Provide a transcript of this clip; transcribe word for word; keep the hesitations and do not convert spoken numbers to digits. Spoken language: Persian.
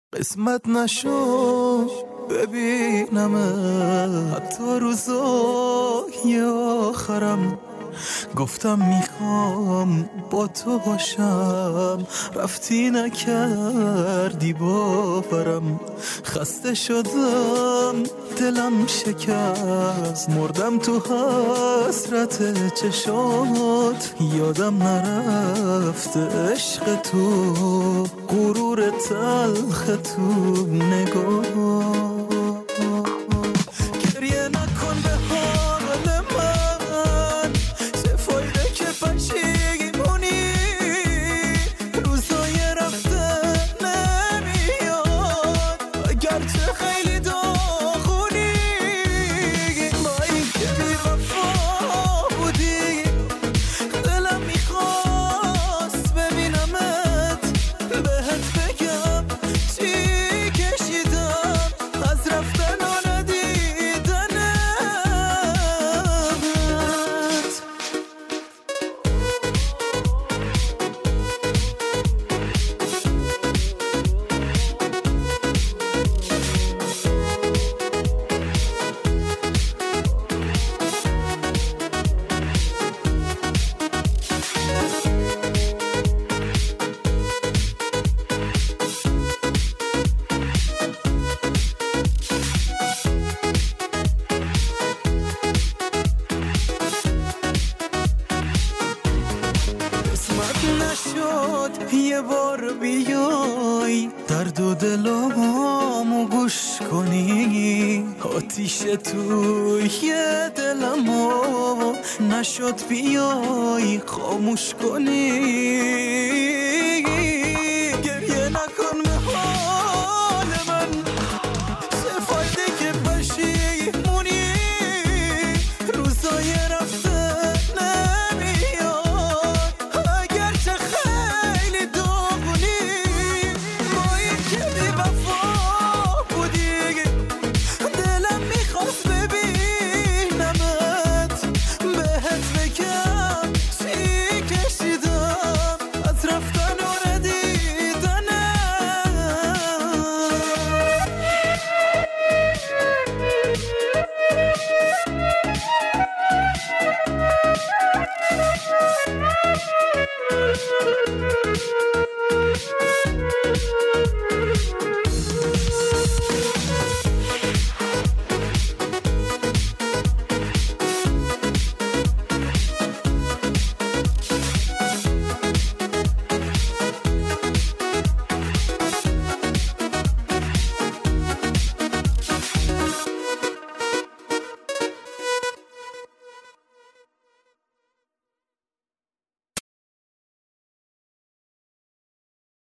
قسمت نشو ببینم حتی روزای آخرم. گفتم میخوام با تو باشم، رفتی نکردی باورم. خسته شدم دلم شکست، مردم تو حسرت چشات. یادم نرفته عشق تو، غرور تلخ تو نگاه. گریه نکن به حال من، چه فایده که پشیمونی. روزای رفته نمیاد اگرچه خیلی داغونی. با این که بی وفا بودی، دلم میخواست ببینمت، بهت بگم چی کشیدم از رفتن و ندیدنت. قسمت نشد یه بار بیای، درد و دلامو گوش کنی. آتیش توی دلمو نشد بیای خاموش کنی.